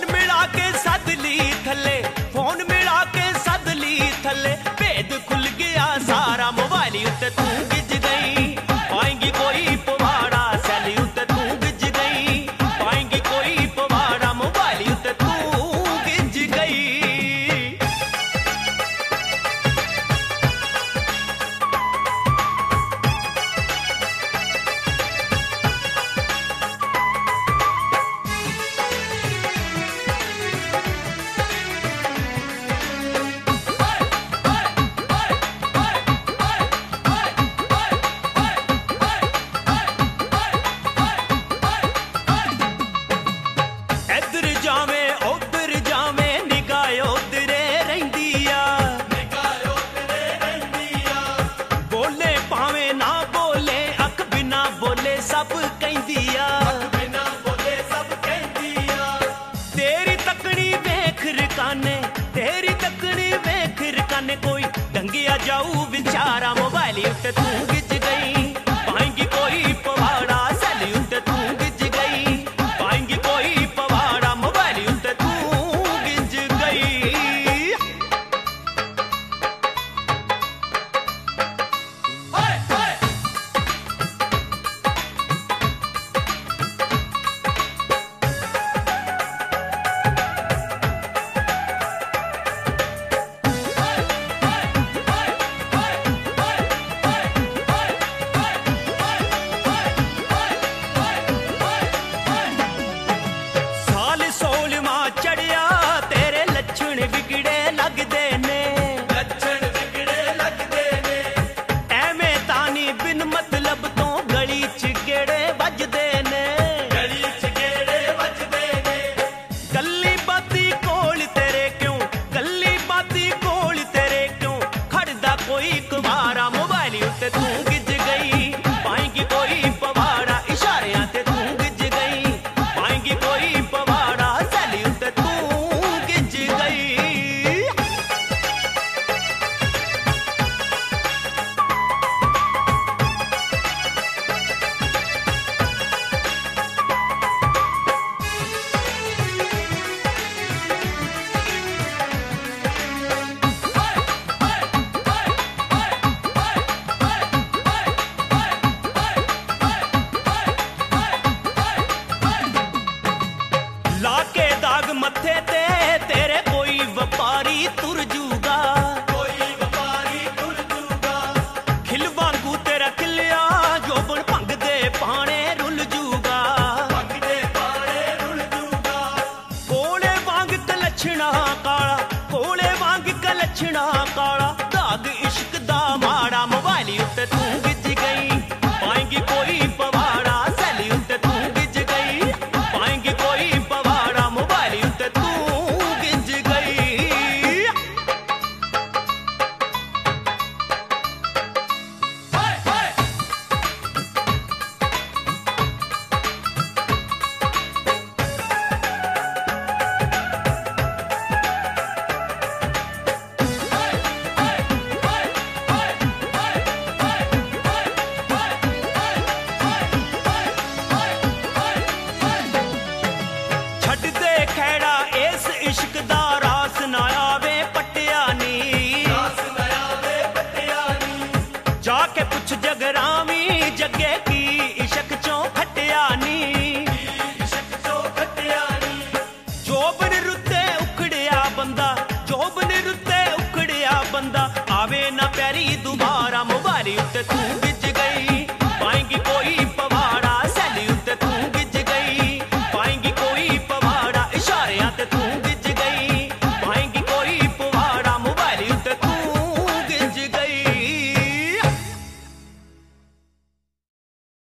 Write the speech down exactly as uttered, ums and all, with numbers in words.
मिला के सद ली थले, फोन मिला के सद ली थले, भेद खुल गया सारा मोबाइल उत्ते तू गिज गई, पाएंगी कोई पवाड़ा सैली उत्ते तू गिज गई, पाएंगी कोई पवाड़ा मोबाइल उत्ते तू गिज गई। सब कहंदिया बिना बोले सब कहंदिया, तेरी तकड़ी वेख रकाने, तेरी तकड़ी वेख रकाने, कोई डंगिया जाऊ बेचारा मोबाइल उत्ते तू गिज गई, पाएंगी कोई पवाड़ा सैली उत्ते तू गिज गई, पाएंगी कोई पवाड़ा मोबाइल उत्ते तू गिज गई। तू गिज गई, पाएंगी कोई पवाड़ा इशारे ते तू गिज गई, पाएंगी कोई पवाड़ा सैली ते तू गिज गई। लाके दाग मथे ते तेरे कोई व्यापारी तुर जूगा, कोई व्यापारी तुर जूगा, खिल वांगू तेरा खिलिया जोबन भंग दे पाने रुल जूगा, भंग दे पाने रुल जूगा, कोले वांग कलछना काला, कोले वांग कलछना काला, दाग इश्क दा माड़ा मोबाइल उत्ते तू गिज गई, पाएंगी कोई पवाड़ा सैली उत्ते तू गिज गई, पाएंगी कोई पवाड़ा मोबाइल उत्ते तू गिज गई। इश्क दा रास ना आवे पटिया नी, रास ना आवे पटिया नी, जाके पुछ जगरामी जगे की इश्क चों खटिया नी, इश्क चों खटिया नी, जोबन रुते उखड़िया बंदा, जोबन रुते उखड़िया बंदा, आवे ना प्यारी दोबारा मोबाइल उत्ते तू गिज गई, पाएंगी कोई पवाड़ा सैली उत्ते तू गिज गई, पाएंगी कोई पवाड़ा इशारे ते तू